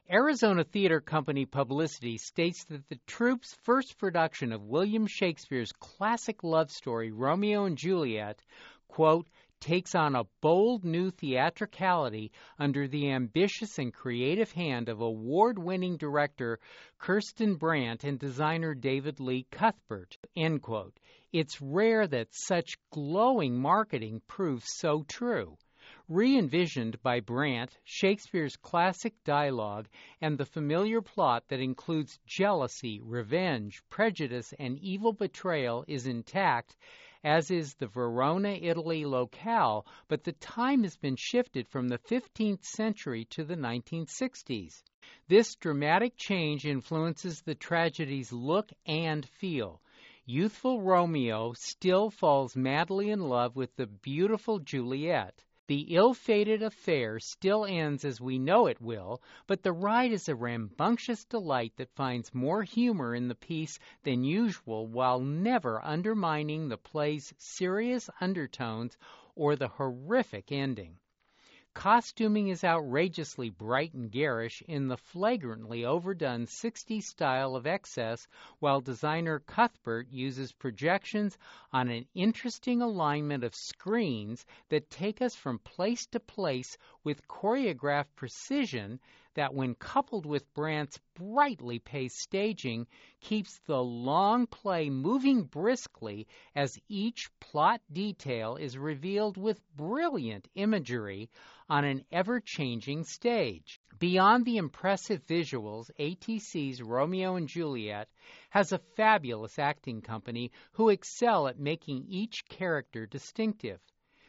Arizona Theater Company Publicity states that the troupe's first production of William Shakespeare's classic love story, Romeo and Juliet, quote, takes on a bold new theatricality under the ambitious and creative hand of award-winning director Kirsten Brandt and designer David Lee Cuthbert, end quote. It's rare that such glowing marketing proves so true. Re-envisioned by Brandt, Shakespeare's classic dialogue and the familiar plot that includes jealousy, revenge, prejudice, and evil betrayal is intact, as is the Verona, Italy locale, but the time has been shifted from the 15th century to the 1960s. This dramatic change influences the tragedy's look and feel. Youthful Romeo still falls madly in love with the beautiful Juliet. The ill-fated affair still ends as we know it will, but the ride is a rambunctious delight that finds more humor in the piece than usual while never undermining the play's serious undertones or the horrific ending. Costuming is outrageously bright and garish in the flagrantly overdone 60s style of excess, while designer Cuthbert uses projections on an interesting alignment of screens that take us from place to place with choreographed precision that, when coupled with Brandt's brightly paced staging, keeps the long play moving briskly as each plot detail is revealed with brilliant imagery on an ever-changing stage. Beyond the impressive visuals, ATC's Romeo and Juliet has a fabulous acting company who excel at making each character distinctive.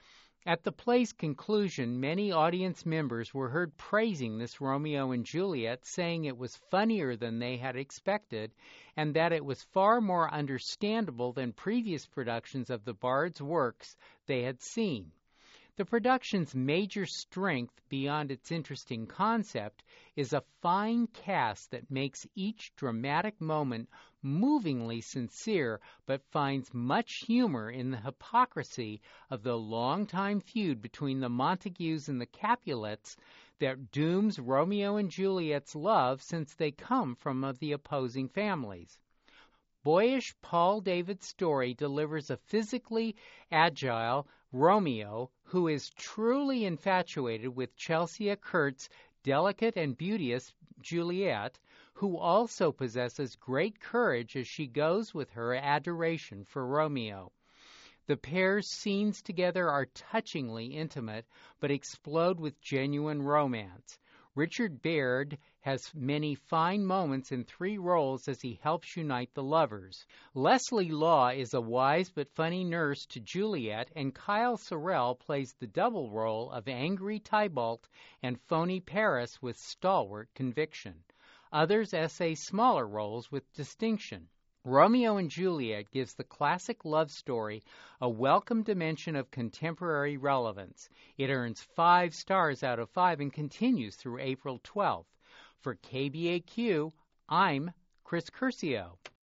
At the play's conclusion, many audience members were heard praising this Romeo and Juliet, saying it was funnier than they had expected and that it was far more understandable than previous productions of the Bard's works they had seen. The production's major strength, beyond its interesting concept, is a fine cast that makes each dramatic moment movingly sincere, but finds much humor in the hypocrisy of the long-time feud between the Montagues and the Capulets that dooms Romeo and Juliet's love since they come from the opposing families. Boyish Paul David Story delivers a physically agile Romeo who is truly infatuated with Chelsea Kurt's delicate and beauteous Juliet, who also possesses great courage as she goes with her adoration for Romeo. The pair's scenes together are touchingly intimate, but explode with genuine romance. Richard Baird has many fine moments in three roles as he helps unite the lovers. Leslie Law is a wise but funny nurse to Juliet, and Kyle Sorrell plays the double role of angry Tybalt and phony Paris with stalwart conviction. Others essay smaller roles with distinction. Romeo and Juliet gives the classic love story a welcome dimension of contemporary relevance. It earns 5 stars out of 5 and continues through April 12th. For KBAQ, I'm Chris Curcio.